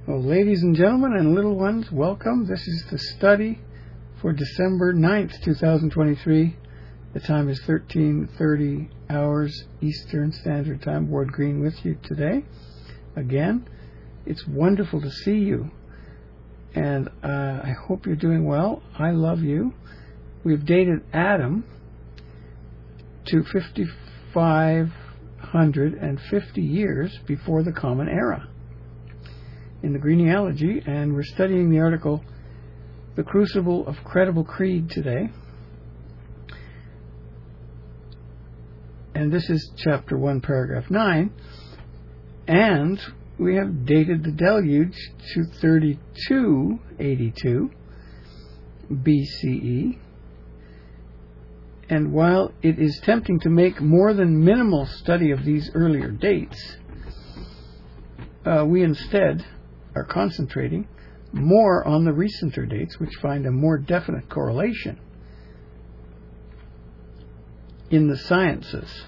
Well, ladies and gentlemen and little ones, welcome. This is the study for December 9th, 2023. The time is 13:30 hours Eastern Standard Time. Ward Green with you today. Again, it's wonderful to see you. And I hope you're doing well. I love you. We've dated Adam to 5,550 years before the Common Era in the genealogy, and we're studying the article The Crucible of Credible Creed today. And this is chapter 1, paragraph 9. And we have dated the deluge to 3282 BCE. And while it is tempting to make more than minimal study of these earlier dates, we instead are concentrating more on the recenter dates, which find a more definite correlation in the sciences,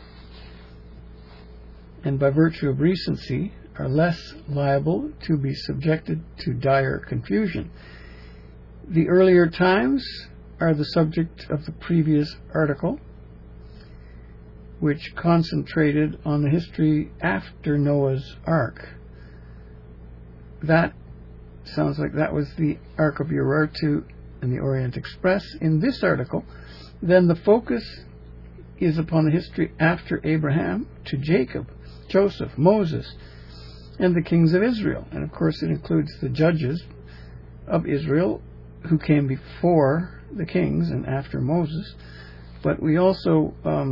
and by virtue of recency are less liable to be subjected to dire confusion. The earlier times are the subject of the previous article, which concentrated on the history after Noah's Ark. That sounds like that was the Ark of Urartu and the Orient Express. In this article, then the focus is upon the history after Abraham to Jacob, Joseph, Moses, and the kings of Israel. And of course it includes the judges of Israel who came before the kings and after Moses. But we also,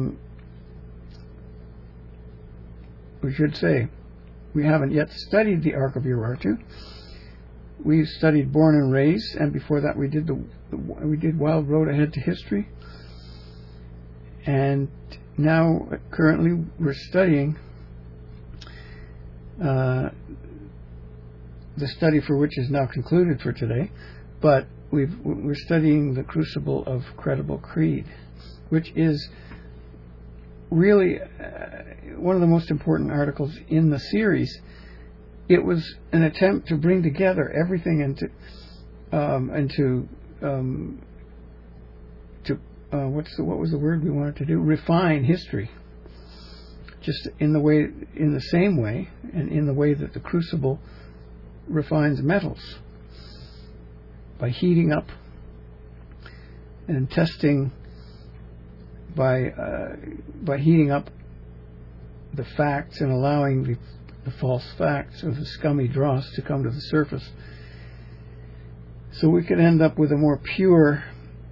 we should say, we haven't yet studied the Ark of Urartu. We studied Born and Raised, and before that we did Wild Road Ahead to History. And now, currently, we're studying the study for which is now concluded for today. But we're studying The Crucible of Credible Creed, which is really one of the most important articles in the series. It was an attempt to bring together everything and to what was the word we wanted to do? Refine history, just in the same way, and in the way that the crucible refines metals, by heating up and testing, by heating up the facts and allowing the false facts or the scummy dross to come to the surface, so we could end up with a more pure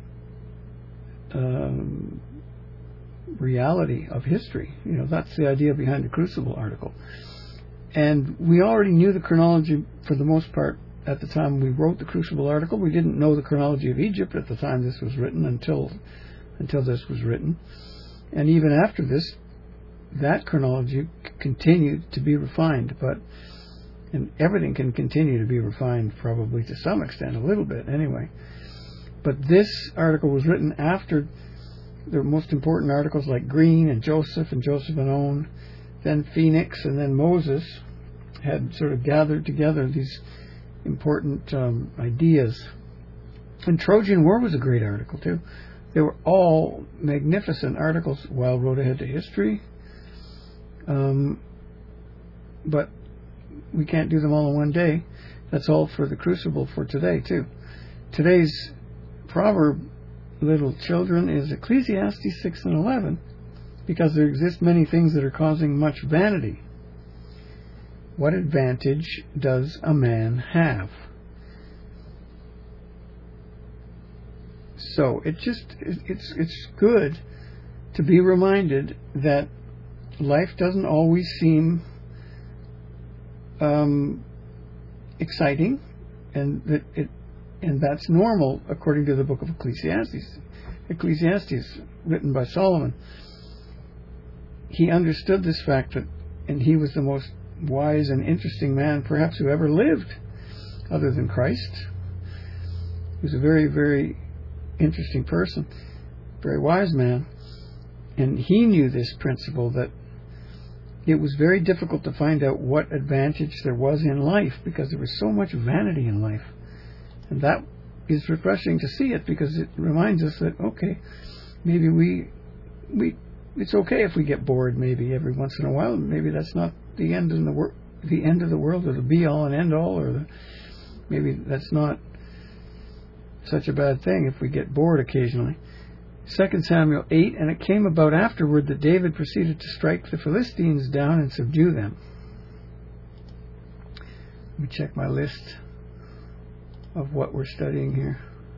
reality of history. You know, that's the idea behind the Crucible article. And we already knew the chronology for the most part at the time we wrote the Crucible article. We didn't know the chronology of Egypt at the time this was written until this was written. And even after this, that chronology continued to be refined, and everything can continue to be refined probably to some extent, a little bit anyway. But this article was written after the most important articles like Green and Joseph and On, then Phoenix, and then Moses had sort of gathered together these important ideas. And Trojan War was a great article too. They were all magnificent articles. Wild Road Ahead to History. But we can't do them all in one day. That's all for the Crucible for today too. Today's proverb, little children, is Ecclesiastes 6 and 11, because there exist many things that are causing much vanity. What advantage does a man have? So it's good to be reminded that life doesn't always seem exciting, and that's normal according to the book of Ecclesiastes. Ecclesiastes, written by Solomon, he understood this fact and he was the most wise and interesting man perhaps who ever lived, other than Christ. He was a very, very interesting person, very wise man, and he knew this principle that it was very difficult to find out what advantage there was in life, because there was so much vanity in life. And that is refreshing to see it, because it reminds us that, okay, maybe it's okay if we get bored maybe every once in a while. Maybe that's not the end of the world, or the be all and end all, or maybe that's not such a bad thing if we get bored occasionally. 2 Samuel 8, and it came about afterward that David proceeded to strike the Philistines down and subdue them. Let me check my list of what we're studying here.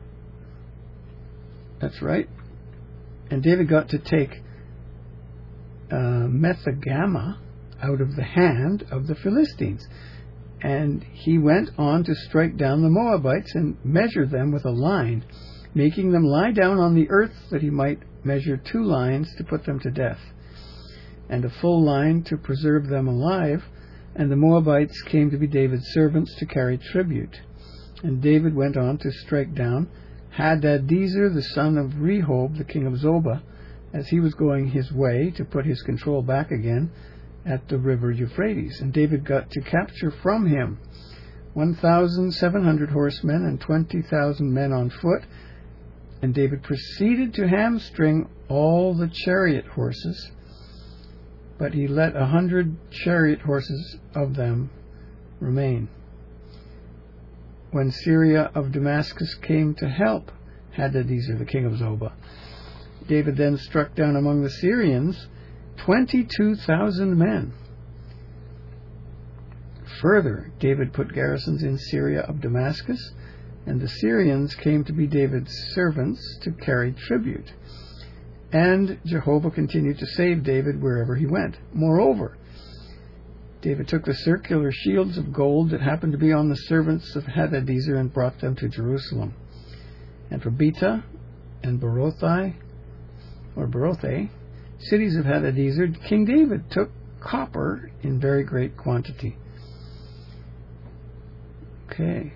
That's right. And David got to take Methegama out of the hand of the Philistines. And he went on to strike down the Moabites and measure them with a line, making them lie down on the earth, that he might measure 2 lines to put them to death, and a full line to preserve them alive. And the Moabites came to be David's servants to carry tribute. And David went on to strike down Hadadezer, the son of Rehob, the king of Zobah, as he was going his way to put his control back again at the river Euphrates. And David got to capture from him 1,700 horsemen and 20,000 men on foot. And David proceeded to hamstring all the chariot horses, but he let 100 chariot horses of them remain. When Syria of Damascus came to help Hadadezer, the king of Zobah, David then struck down among the Syrians 22,000 men. Further, David put garrisons in Syria of Damascus, and the Syrians came to be David's servants to carry tribute. And Jehovah continued to save David wherever he went. Moreover, David took the circular shields of gold that happened to be on the servants of Hadadezer and brought them to Jerusalem. And for Betah and Berothai, cities of Hadadezer, King David took copper in very great quantity. Okay.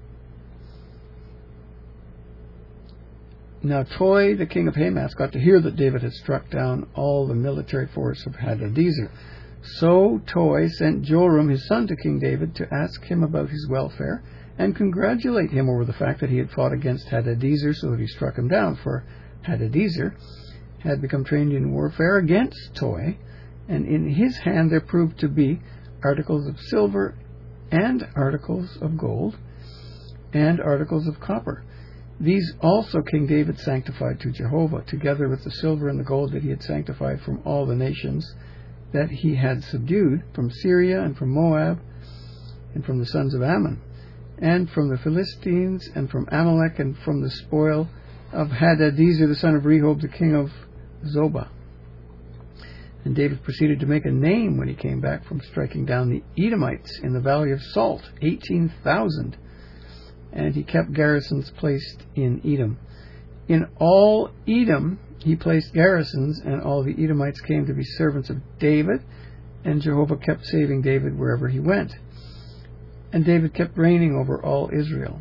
Now Toi, the king of Hamath, got to hear that David had struck down all the military force of Hadadezer. So Toi sent Joram, his son, to King David to ask him about his welfare and congratulate him over the fact that he had fought against Hadadezer, so that he struck him down. For Hadadezer had become trained in warfare against Toi, and in his hand there proved to be articles of silver and articles of gold and articles of copper. These also King David sanctified to Jehovah, together with the silver and the gold that he had sanctified from all the nations that he had subdued, from Syria and from Moab and from the sons of Ammon, and from the Philistines and from Amalek, and from the spoil of Hadadezer, the son of Rehob, the king of Zobah. And David proceeded to make a name when he came back from striking down the Edomites in the valley of Salt, 18,000. And he kept garrisons placed in Edom. In all Edom he placed garrisons, and all the Edomites came to be servants of David, and Jehovah kept saving David wherever he went. And David kept reigning over all Israel.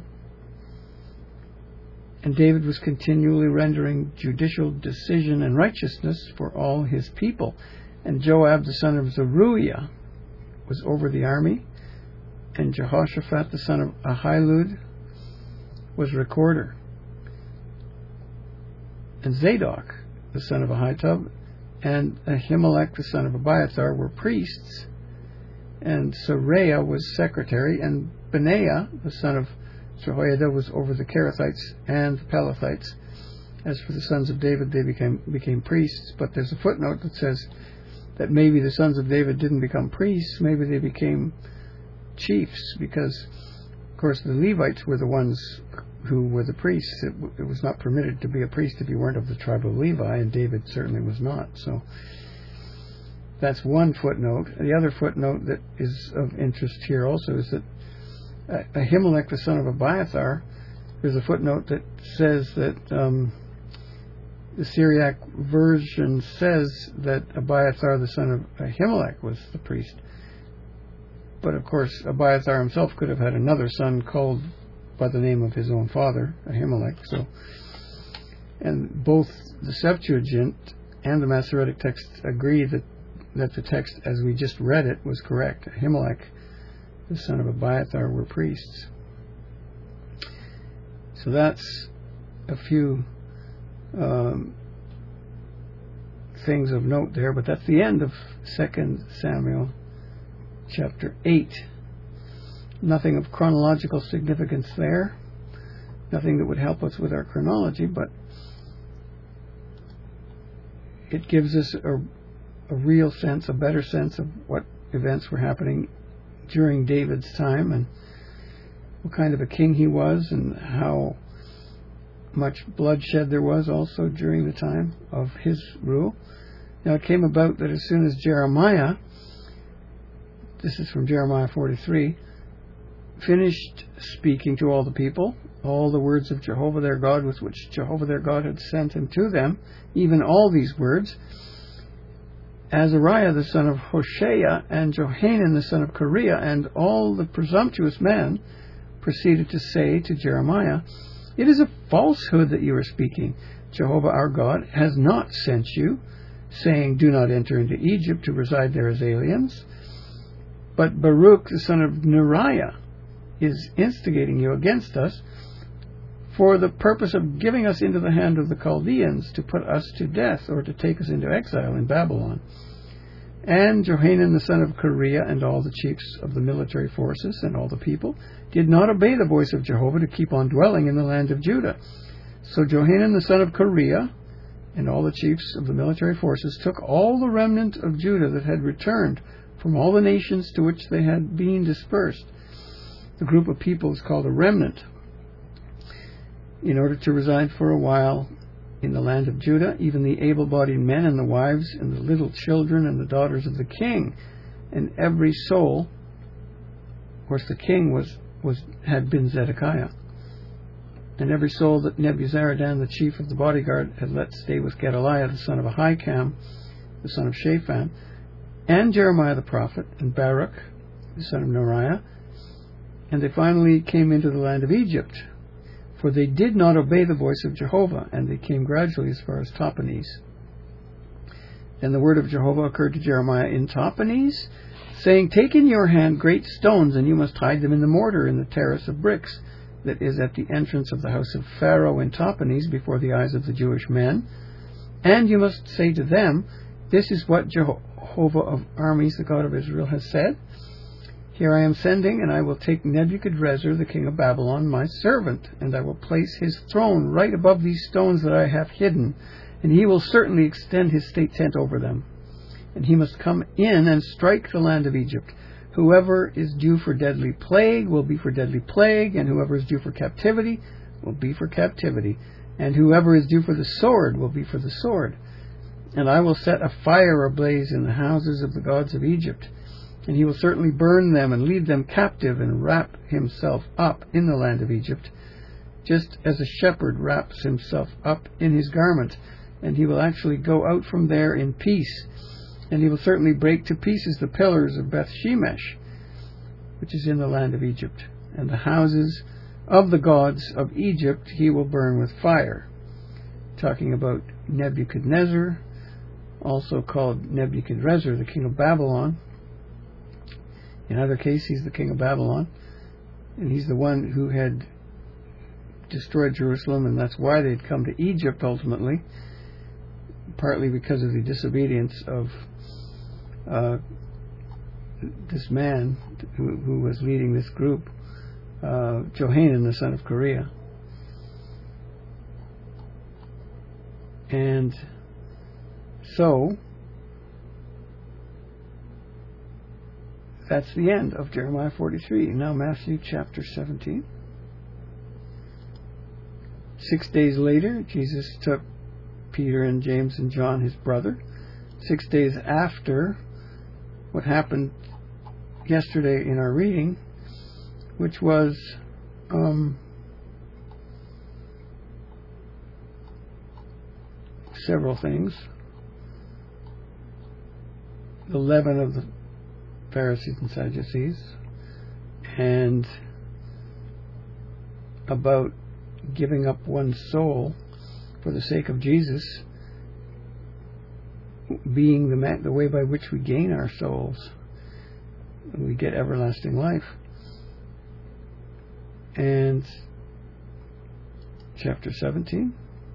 And David was continually rendering judicial decision and righteousness for all his people. And Joab, the son of Zeruiah, was over the army, and Jehoshaphat, the son of Ahilud, was recorder. And Zadok, the son of Ahitub, and Ahimelech, the son of Abiathar, were priests. And Seraiah was secretary, and Benaiah, the son of Jehoiada, was over the Kerethites and the Pelethites. As for the sons of David, they became priests. But there's a footnote that says that maybe the sons of David didn't become priests, maybe they became chiefs, because, of course, the Levites were the ones who were the priests. It was not permitted to be a priest if you weren't of the tribe of Levi, and David certainly was not. So that's one footnote. The other footnote that is of interest here also is that Ahimelech, the son of Abiathar, there's a footnote that says that the Syriac version says that Abiathar, the son of Ahimelech, was the priest. But of course, Abiathar himself could have had another son called by the name of his own father, Ahimelech. So, and both the Septuagint and the Masoretic text agree that that the text, as we just read it, was correct. Ahimelech, the son of Abiathar, were priests. So that's a few things of note there, but that's the end of 2 Samuel chapter 8. Nothing of chronological significance there. Nothing that would help us with our chronology, but it gives us a real sense, a better sense of what events were happening during David's time and what kind of a king he was and how much bloodshed there was also during the time of his rule. Now it came about that as soon as Jeremiah, this is from Jeremiah 43, finished speaking to all the people, all the words of Jehovah their God with which Jehovah their God had sent him to them, even all these words, Azariah the son of Hoshea and Johanan the son of Kareah and all the presumptuous men proceeded to say to Jeremiah, "It is a falsehood that you are speaking. Jehovah our God has not sent you, saying, 'Do not enter into Egypt to reside there as aliens.' But Baruch the son of Neriah is instigating you against us for the purpose of giving us into the hand of the Chaldeans to put us to death or to take us into exile in Babylon. And Johanan the son of Kareah and all the chiefs of the military forces and all the people did not obey the voice of Jehovah to keep on dwelling in the land of Judah. So Johanan the son of Kareah and all the chiefs of the military forces took all the remnant of Judah that had returned from all the nations to which they had been dispersed. The group of people is called a remnant, in order to reside for a while in the land of Judah, even the able-bodied men and the wives and the little children and the daughters of the king, and every soul. Of course, the king had been Zedekiah, and every soul that Nebuzaradan, the chief of the bodyguard, had let stay with Gedaliah, the son of Ahikam, the son of Shaphan, and Jeremiah the prophet, and Baruch, the son of Neriah, and they finally came into the land of Egypt. For they did not obey the voice of Jehovah, and they came gradually as far as Tahpanhes. And the word of Jehovah occurred to Jeremiah in Tahpanhes, saying, "Take in your hand great stones, and you must hide them in the mortar in the terrace of bricks that is at the entrance of the house of Pharaoh in Tahpanhes before the eyes of the Jewish men. And you must say to them, 'This is what Jehovah of armies, the God of Israel, has said. Here I am sending, and I will take Nebuchadrezzar, the king of Babylon, my servant, and I will place his throne right above these stones that I have hidden, and he will certainly extend his state tent over them. And he must come in and strike the land of Egypt. Whoever is due for deadly plague will be for deadly plague, and whoever is due for captivity will be for captivity, and whoever is due for the sword will be for the sword. And I will set a fire ablaze in the houses of the gods of Egypt, and he will certainly burn them and lead them captive and wrap himself up in the land of Egypt, just as a shepherd wraps himself up in his garment, and he will actually go out from there in peace. And he will certainly break to pieces the pillars of Beth Shemesh, which is in the land of Egypt, and the houses of the gods of Egypt he will burn with fire." Talking about Nebuchadnezzar, also called Nebuchadrezzar, the king of Babylon. In either case, he's the king of Babylon, and he's the one who had destroyed Jerusalem, and that's why they'd come to Egypt ultimately, partly because of the disobedience of this man who was leading this group, Johanan, the son of Kareah. And so that's the end of Jeremiah 43. Now Matthew chapter 17. 6 days later, Jesus took Peter and James and John, his brother. 6 days after what happened yesterday in our reading, which was several things. The leaven of the Pharisees and Sadducees, and about giving up one's soul for the sake of Jesus, being the way by which we gain our souls. We get everlasting life. And chapter 17.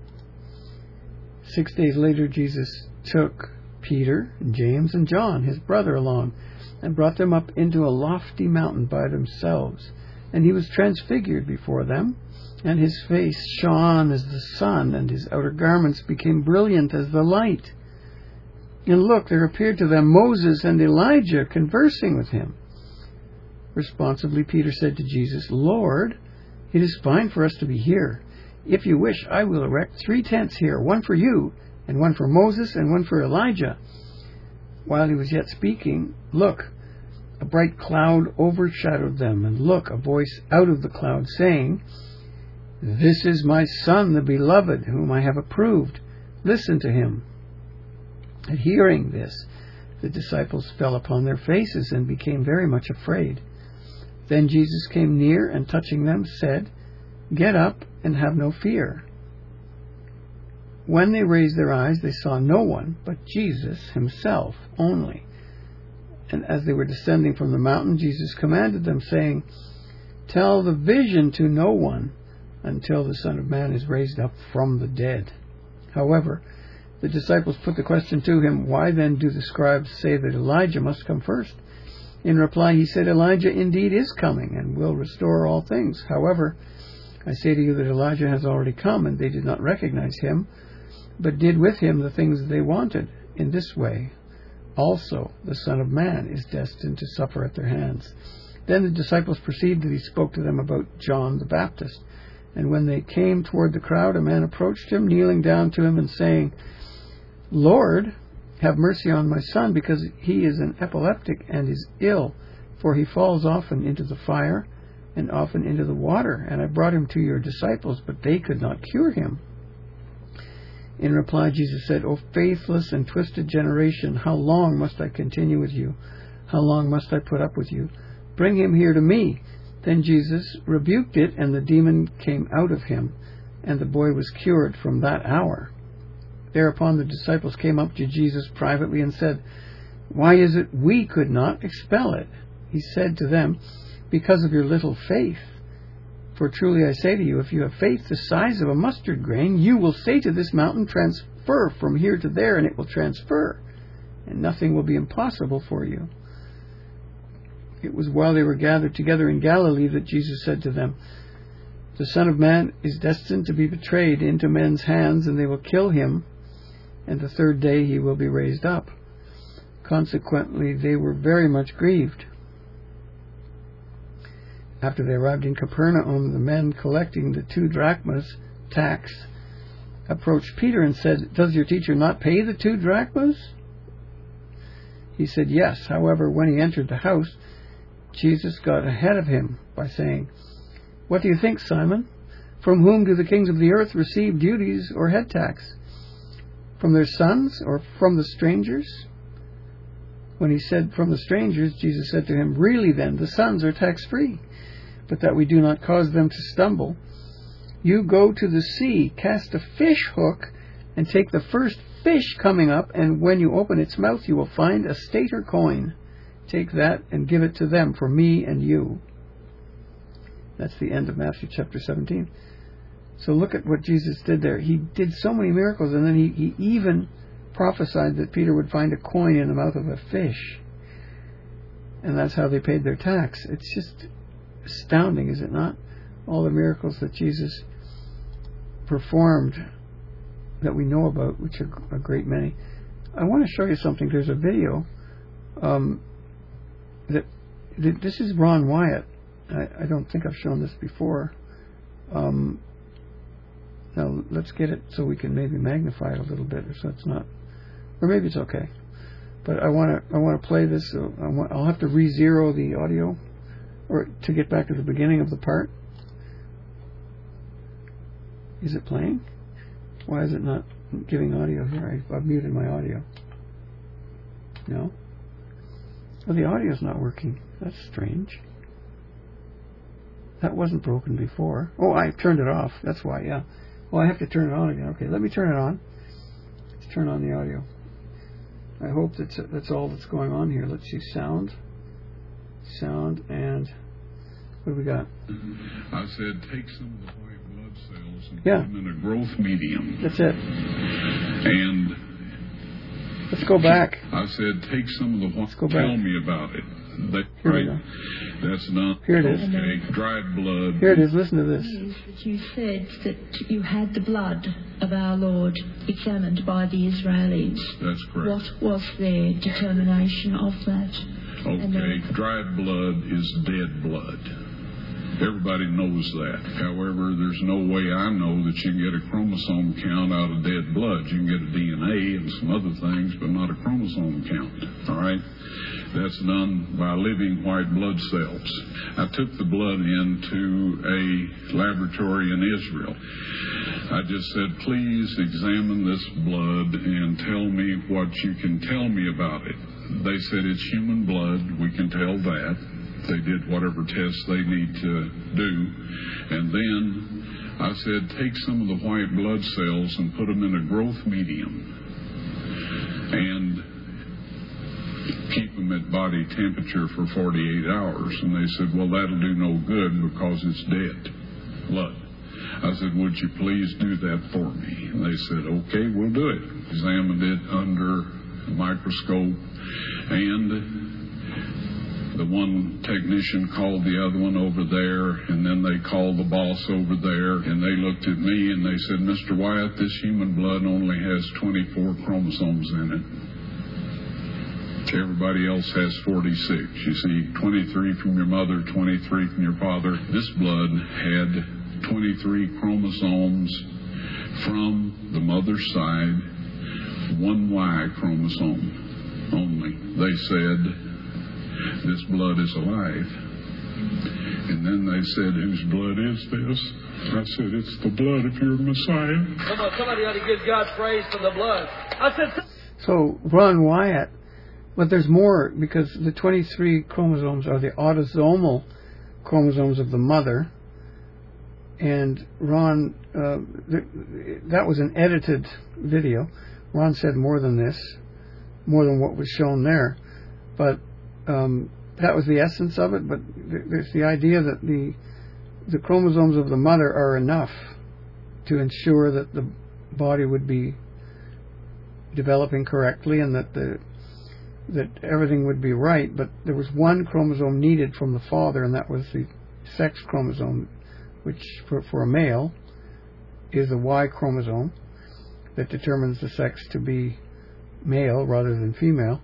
6 days later, Jesus took Peter, James, and John, his brother, along, and brought them up into a lofty mountain by themselves. And he was transfigured before them, and his face shone as the sun, and his outer garments became brilliant as the light. And look, there appeared to them Moses and Elijah conversing with him. Responsively, Peter said to Jesus, "Lord, it is fine for us to be here. If you wish, I will erect 3 tents here, one for you, and one for Moses, and one for Elijah." While he was yet speaking, look, a bright cloud overshadowed them, and look, a voice out of the cloud saying, "This is my Son, the Beloved, whom I have approved. Listen to him." At hearing this, the disciples fell upon their faces and became very much afraid. Then Jesus came near and touching them said, "Get up and have no fear." When they raised their eyes, they saw no one but Jesus himself only. And as they were descending from the mountain, Jesus commanded them, saying, "Tell the vision to no one until the Son of Man is raised up from the dead." However, the disciples put the question to him, "Why then do the scribes say that Elijah must come first?" In reply, he said, "Elijah indeed is coming and will restore all things. However, I say to you that Elijah has already come, and they did not recognize him, but did with him the things they wanted. In this way, also, the Son of Man is destined to suffer at their hands." Then the disciples perceived that he spoke to them about John the Baptist. And when they came toward the crowd, a man approached him, kneeling down to him and saying, "Lord, have mercy on my son, because he is an epileptic and is ill, for he falls often into the fire and often into the water. And I brought him to your disciples, but they could not cure him." In reply, Jesus said, "O faithless and twisted generation, how long must I continue with you? How long must I put up with you? Bring him here to me." Then Jesus rebuked it, and the demon came out of him, and the boy was cured from that hour. Thereupon the disciples came up to Jesus privately and said, "Why is it we could not expel it?" He said to them, "Because of your little faith. For truly I say to you, if you have faith the size of a mustard grain, you will say to this mountain, 'Transfer from here to there,' and it will transfer, and nothing will be impossible for you." It was while they were gathered together in Galilee that Jesus said to them, "The Son of Man is destined to be betrayed into men's hands, and they will kill him, and the 3rd day he will be raised up." Consequently, they were very much grieved. After they arrived in Capernaum, the men collecting the 2 drachmas tax approached Peter and said, "Does your teacher not pay the 2 drachmas?" He said, "Yes." However, when he entered the house, Jesus got ahead of him by saying, "What do you think, Simon? From whom do the kings of the earth receive duties or head tax? From their sons or from the strangers?" When he said, "From the strangers," Jesus said to him, "Really then, the sons are tax-free. But that we do not cause them to stumble, you go to the sea, cast a fish hook, and take the first fish coming up, and when you open its mouth, you will find a stater coin. Take that and give it to them for me and you." That's the end of Matthew chapter 17. So look at what Jesus did there. He did so many miracles, and then he even prophesied that Peter would find a coin in the mouth of a fish. And that's how they paid their tax. It's just astounding, is it not? All the miracles that Jesus performed that we know about, which are a great many. I want to show you something. There's a video this is Ron Wyatt. I don't think I've shown this before. Now let's get it so we can maybe magnify it a little bit, so it's not, or maybe it's okay. But I want to play this. So I'll have to re-zero the audio, or to get back to the beginning of the part. Is it playing? Why is it not giving audio here? I've muted my audio. No? Well, the audio's not working. That's strange. That wasn't broken before. Oh, I turned it off. That's why, yeah. Well, I have to turn it on again. Okay, let me turn it on. Let's turn on the audio. I hope that's all that's going on here. Let's see, sound, and what do we got? I said, take some of the white blood cells and put them in a growth medium. That's it. And let's go back. I said, take some of the white. Tell me about it. Here we go. That's not here it is. Okay. Dried blood. Here it is. Listen to this. You said that you had the blood of our Lord examined by the Israelis. That's correct. What was their determination of that? Okay. Dried blood is dead blood. Everybody knows that. However, there's no way I know that you can get a chromosome count out of dead blood. You can get a DNA and some other things, but not a chromosome count. All right? That's done by living white blood cells. I took the blood into a laboratory in Israel. I just said, please examine this blood and tell me what you can tell me about it. They said it's human blood. We can tell that. They did whatever tests they need to do. And then I said, take some of the white blood cells and put them in a growth medium and keep them at body temperature for 48 hours. And they said, well, that'll do no good because it's dead blood. I said, would you please do that for me? And they said, okay, we'll do it. Examined it under a microscope, and the one technician called the other one over there, and then they called the boss over there, and they looked at me and they said, Mr. Wyatt, this human blood only has 24 chromosomes in it. Everybody else has 46. You see, 23 from your mother, 23 from your father. This blood had 23 chromosomes from the mother's side, one Y chromosome only. They said, this blood is alive. And then they said, whose blood is this? I said, it's the blood of your Messiah. Come on, somebody ought to give God praise for the blood. I said. So Ron Wyatt, but there's more, because the 23 chromosomes are the autosomal chromosomes of the mother. And Ron, that was an edited video. Ron said more than this, more than what was shown there. But that was the essence of it. But there's the idea that the chromosomes of the mother are enough to ensure that the body would be developing correctly and that everything would be right. But there was one chromosome needed from the father, and that was the sex chromosome, which for a male is a Y chromosome that determines the sex to be male rather than female.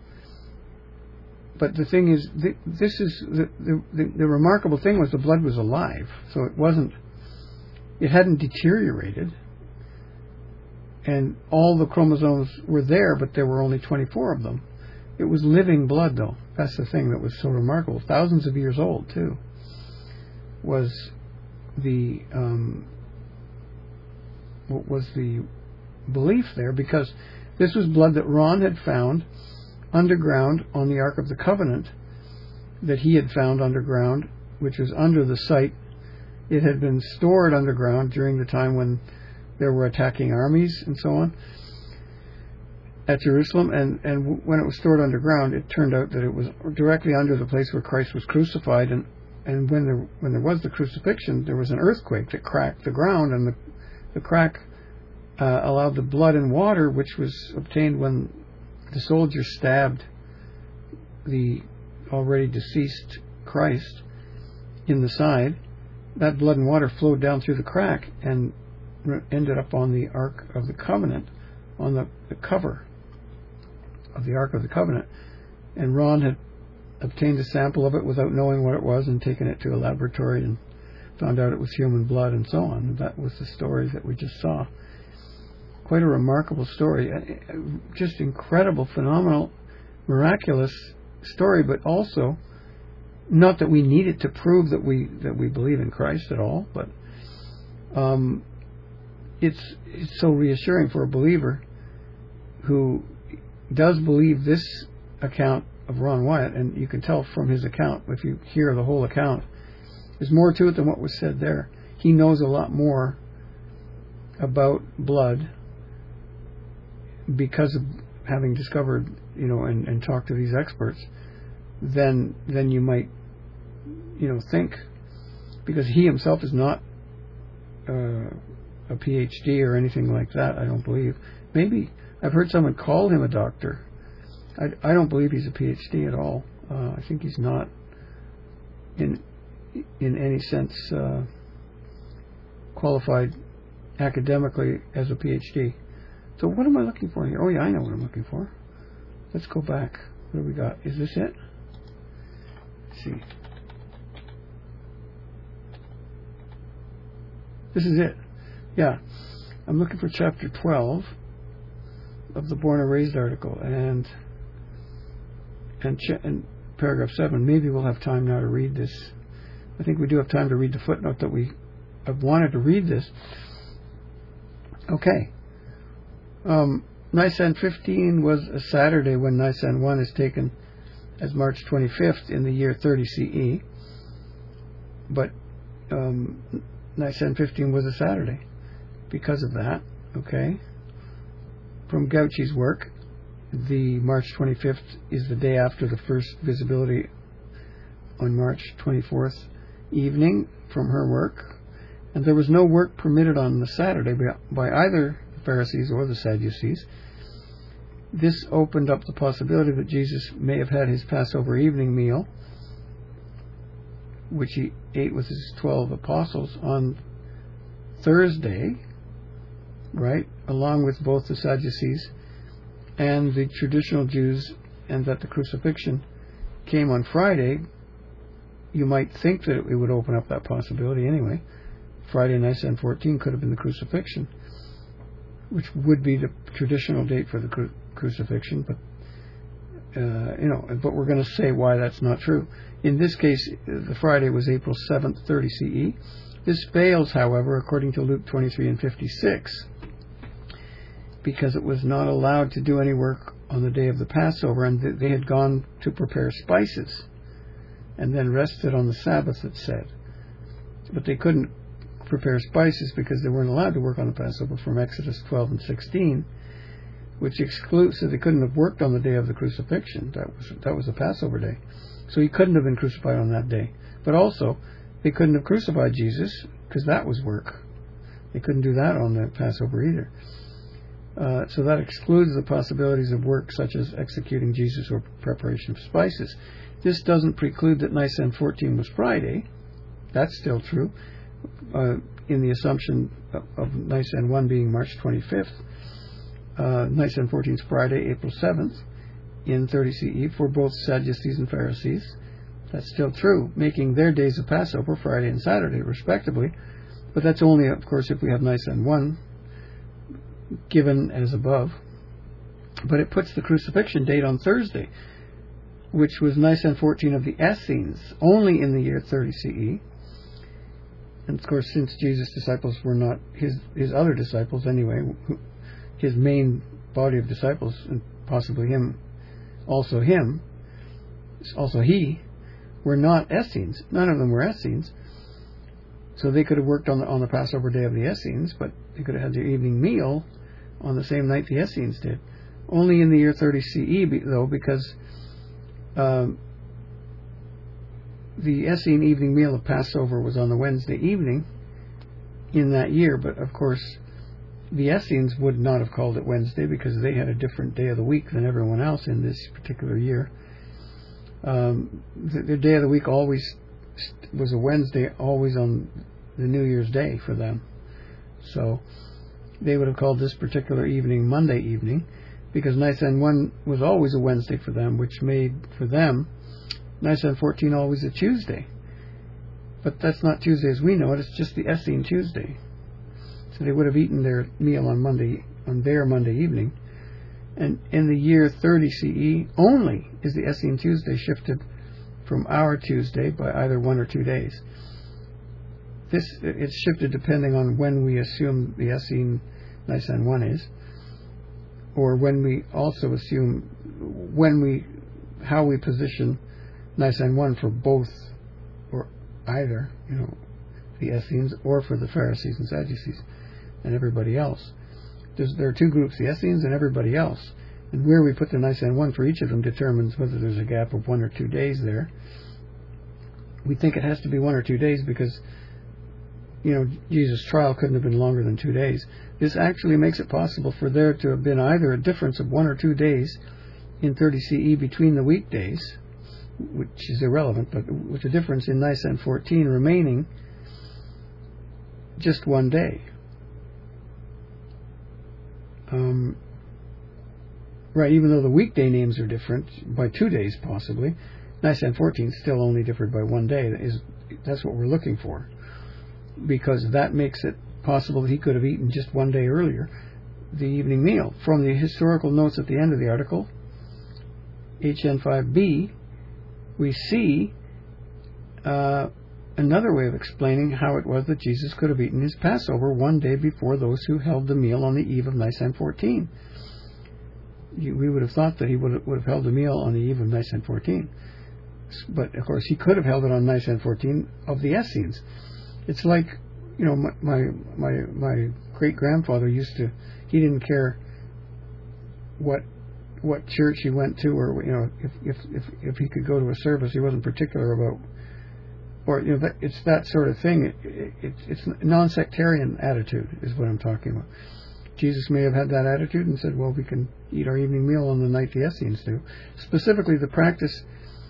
But the thing is, this is the remarkable thing was the blood was alive, so it hadn't deteriorated, and all the chromosomes were there, but there were only 24 of them. It was living blood, though. That's the thing that was so remarkable. Thousands of years old, too. Was the belief there, because this was blood that Ron had found underground on the Ark of the Covenant, that he had found underground, which was under the site. It had been stored underground during the time when there were attacking armies and so on at Jerusalem, and when it was stored underground, it turned out that it was directly under the place where Christ was crucified, and when there was the crucifixion, there was an earthquake that cracked the ground, and the crack allowed the blood and water, which was obtained when the soldier stabbed the already deceased Christ in the side. That blood and water flowed down through the crack and ended up on the Ark of the Covenant, on the cover of the Ark of the Covenant. And Ron had obtained a sample of it without knowing what it was and taken it to a laboratory and found out it was human blood and so on. And that was the story that we just saw. Quite a remarkable story, just incredible, phenomenal, miraculous story, but also not that we need it to prove that we believe in Christ at all, but it's so reassuring for a believer who does believe this account of Ron Wyatt, and you can tell from his account, if you hear the whole account, there's more to it than what was said there. He knows a lot more about blood because of having discovered and talk to these experts, then you might, think, because he himself is not a PhD or anything like that, I don't believe. Maybe I've heard someone call him a doctor. I don't believe he's a PhD at all. I think he's not in any sense qualified academically as a PhD. So what am I looking for here? Oh yeah, I know what I'm looking for. Let's go back. What do we got? Is this it? Let's see. This is it. Yeah. I'm looking for chapter 12 of the Born and Raised article and paragraph 7. Maybe we'll have time now to read this. I think we do have time to read the footnote that I've wanted to read this. Okay. Nisan 15 was a Saturday when Nisan 1 is taken as March 25th in the year 30 CE. But Nisan 15 was a Saturday because of that. Okay. From Gauchi's work, the March 25th is the day after the first visibility on March 24th evening from her work. And there was no work permitted on the Saturday by either the Pharisees or the Sadducees. This opened up the possibility that Jesus may have had his Passover evening meal, which he ate with his 12 apostles on Thursday, right, along with both the Sadducees and the traditional Jews, and that the crucifixion came on Friday. You might think that it would open up that possibility anyway. Friday, Nisan 14 could have been the crucifixion, which would be the traditional date for the crucifixion, but but we're going to say why that's not true. In this case, the Friday was April 7th, 30 CE. This fails, however, according to Luke 23 and 56, because it was not allowed to do any work on the day of the Passover, and they had gone to prepare spices and then rested on the Sabbath, it said. But they couldn't prepare spices because they weren't allowed to work on the Passover from Exodus 12 and 16, which excludes that they couldn't have worked on the day of the crucifixion. That was the Passover day. So he couldn't have been crucified on that day. But also, they couldn't have crucified Jesus because that was work. They couldn't do that on the Passover either. So that excludes the possibilities of work such as executing Jesus or preparation of spices. This doesn't preclude that Nisan 14 was Friday. That's still true, in the assumption of Nisan 1 being March 25th. Nisan 14 is Friday, April 7th, in 30 CE for both Sadducees and Pharisees. That's still true, making their days of Passover Friday and Saturday, respectively. But that's only, of course, if we have Nisan 1 given as above. But it puts the crucifixion date on Thursday, which was Nisan 14 of the Essenes, only in the year 30 CE. And of course, since Jesus' disciples were not his other disciples anyway, his main body of disciples, and possibly also he, were not Essenes. None of them were Essenes. So they could have worked on the Passover day of the Essenes, but they could have had their evening meal on the same night the Essenes did. Only in the year 30 CE, though, because the Essene evening meal of Passover was on the Wednesday evening in that year, but of course the Essenes would not have called it Wednesday because they had a different day of the week than everyone else in this particular year. Their day of the week always was a Wednesday, always on the New Year's Day for them. So they would have called this particular evening Monday evening, because Nisan 1 was always a Wednesday for them, which made for them Nisan 14 always a Tuesday. But that's not Tuesday as we know it, it's just the Essene Tuesday. So they would have eaten their meal on their Monday evening. And in the year 30 CE only is the Essene Tuesday shifted from our Tuesday by either 1 or 2 days. It's shifted depending on when we assume the Essene Nisan 1 is, or when we also assume how we position Nisan 1 for both or either, the Essenes, or for the Pharisees and Sadducees and everybody else. There are two groups, the Essenes and everybody else. And where we put the Nisan 1 for each of them determines whether there's a gap of 1 or 2 days there. We think it has to be 1 or 2 days because, Jesus' trial couldn't have been longer than 2 days. This actually makes it possible for there to have been either a difference of 1 or 2 days in 30 CE between the weekdays, which is irrelevant, but with a difference in Nisan 14 remaining just 1 day. Right, even though the weekday names are different by 2 days possibly, Nisan 14 still only differed by 1 day. That's what we're looking for, because that makes it possible that he could have eaten just 1 day earlier the evening meal. From the historical notes at the end of the article, HN5B, we see another way of explaining how it was that Jesus could have eaten his Passover 1 day before those who held the meal on the eve of Nisan 14. We would have thought that he would have held the meal on the eve of Nisan 14. But, of course, he could have held it on Nisan 14 of the Essenes. It's like, my great-grandfather used to, he didn't care what church he went to, or, if he could go to a service, he wasn't particular about, or, it's that sort of thing. It's non-sectarian attitude is what I'm talking about. Jesus may have had that attitude and said, well, we can eat our evening meal on the night the Essenes do. Specifically, the practice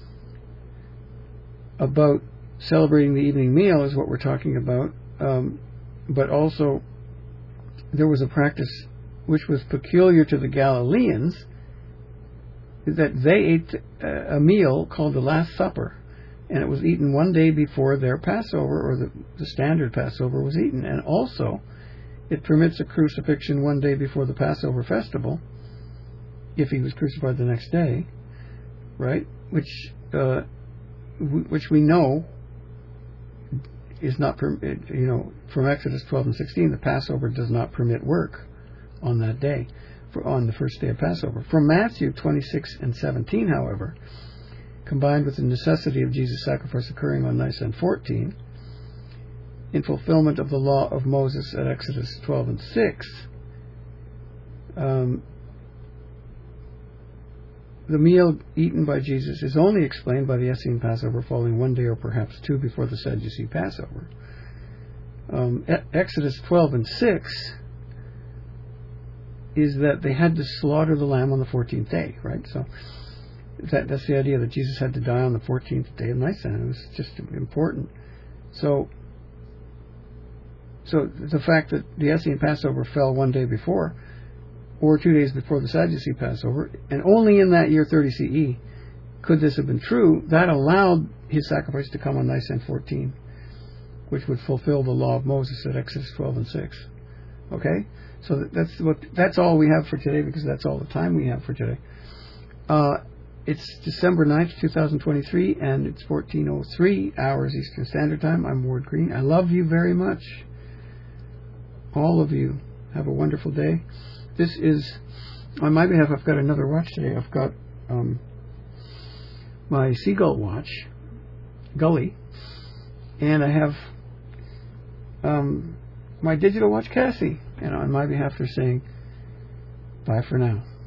about celebrating the evening meal is what we're talking about, but also there was a practice which was peculiar to the Galileans, that they ate a meal called the Last Supper, and it was eaten 1 day before their Passover, or the standard Passover was eaten. And also it permits a crucifixion 1 day before the Passover festival, if he was crucified the next day, right? Which we know is not, from Exodus 12 and 16, the Passover does not permit work on that day, on the first day of Passover. From Matthew 26 and 17, however, combined with the necessity of Jesus' sacrifice occurring on Nisan 14, in fulfillment of the law of Moses at Exodus 12 and 6, the meal eaten by Jesus is only explained by the Essene Passover falling 1 day or perhaps 2 before the Sadducee Passover. Exodus 12 and 6 is that they had to slaughter the lamb on the 14th day, right? So that's the idea, that Jesus had to die on the 14th day of Nisan. It was just important. So the fact that the Essene Passover fell 1 day before, or 2 days before the Sadducee Passover, and only in that year 30 CE could this have been true, that allowed his sacrifice to come on Nisan 14, which would fulfill the law of Moses at Exodus 12 and 6. Okay? So that's all we have for today, because that's all the time we have for today. It's December 9th, 2023, and it's 14:03 hours Eastern Standard Time. I'm Ward Green. I love you very much. All of you. Have a wonderful day. This is, on my behalf, I've got another watch today. I've got my Seagull watch, Gully, and I have my digital watch, Cassie. And on my behalf, they're saying bye for now.